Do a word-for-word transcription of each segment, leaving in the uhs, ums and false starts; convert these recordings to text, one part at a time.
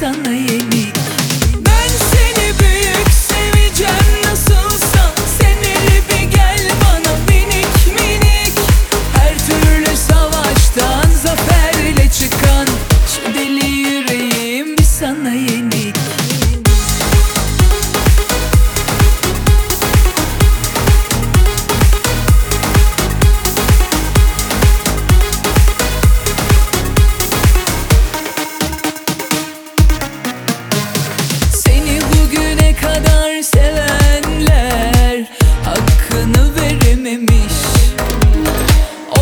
sana yenik. Ben seni büyük seveceğim nasılsa, sen hele bir gel bana minik minik. Her türlü savaştan zaferle çıkan şu deli yüreğim bir sana yenik. Kadar sevenler hakkını verememiş. O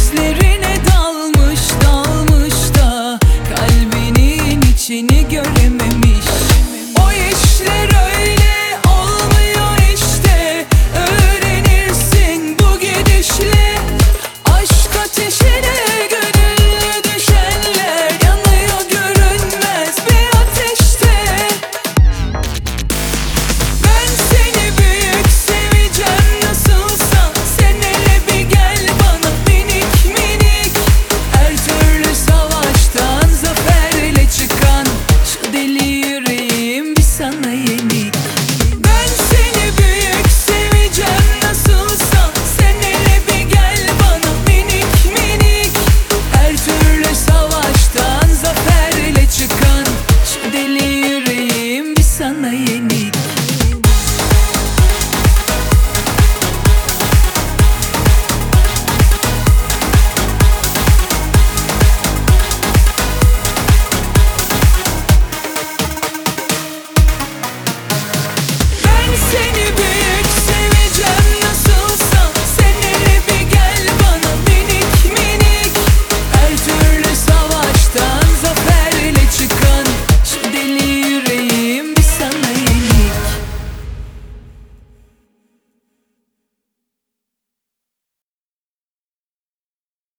gözlerine dalmış dalmış da kalbinin içini görememiş.